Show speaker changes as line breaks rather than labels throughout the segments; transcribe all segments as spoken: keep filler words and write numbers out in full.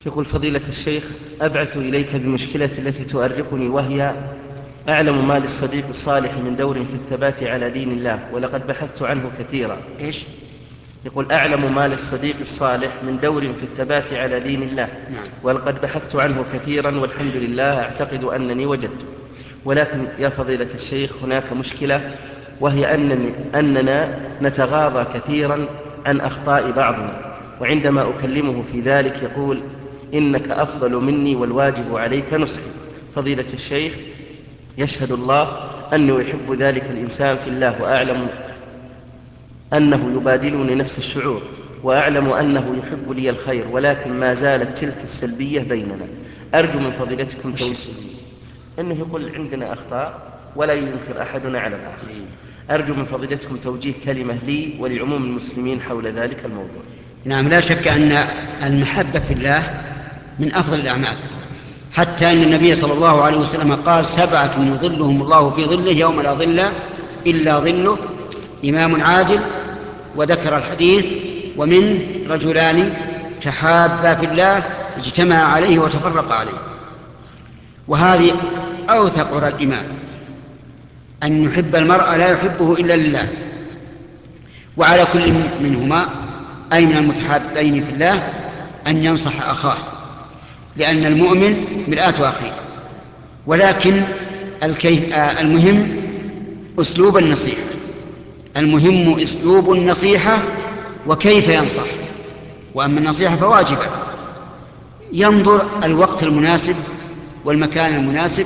يقول فضيلة الشيخ: أبعث إليك بمشكلة التي تؤرقني، وهي أعلم ما للصديق الصالح من دور في الثبات على دين الله، ولقد بحثت عنه كثيرا.
إيش؟
يقول: أعلم ما للصديق الصالح من دور في الثبات على دين الله،
نعم.
ولقد بحثت عنه كثيرا والحمد لله أعتقد أنني وجدته، ولكن يا فضيلة الشيخ هناك مشكلة، وهي أنني أننا نتغاضى كثيرا عن أخطاء بعضنا، وعندما أكلمه في ذلك يقول: إنك أفضل مني والواجب عليك نصحي. فضيلة الشيخ، يشهد الله أني أحب ذلك الإنسان في الله، وأعلم أنه يبادلني نفس الشعور، وأعلم أنه يحب لي الخير، ولكن ما زالت تلك السلبية بيننا. أرجو من فضيلتكم توجيه. إنه يقول عندنا أخطاء ولا ينكر أحدنا على الآخر. أرجو من فضيلتكم توجيه كلمة لي ولعموم المسلمين حول ذلك الموضوع.
نعم، لا شك أن المحبة في الله من أفضل الأعمال، حتى أن النبي صلى الله عليه وسلم قال: سبعة يظلهم الله في ظله يوم لا ظل إلا ظله: إمام عادل، وذكر الحديث: ومنه رجلان تحابا في الله اجتمع عليه وتفرق عليه. وهذه أوثق عرى الإيمان، أن يحب المرء لا يحبه إلا لله. وعلى كل منهما أي من المتحابين في الله أن ينصح أخاه، لأن المؤمن مرآة أخيه. ولكن المهم أسلوب النصيحة، المهم أسلوب النصيحة وكيف ينصح. وأما النصيحة فواجبة، ينظر الوقت المناسب والمكان المناسب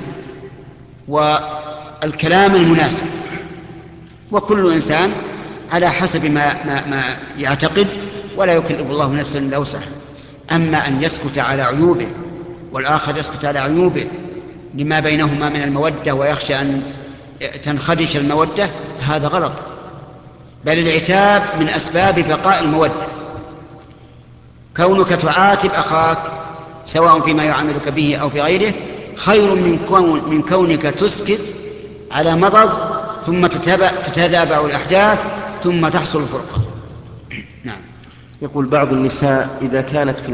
والكلام المناسب، وكل إنسان على حسب ما, ما, ما يعتقد، ولا يكلف الله نفسا إلا وسعها. أما أن يسكت على عيوبه والآخر يسكت على عيوبه لما بينهما من المودة ويخشى أن تنخدش المودة، هذا غلط، بل العتاب من أسباب بقاء المودة. كونك تعاتب أخاك سواء فيما يعاملك به أو في غيره خير من, كون من كونك تسكت على مضض ثم تتتابع الأحداث ثم تحصل الفرقة. نعم.
يقول بعض النساء إذا كانت في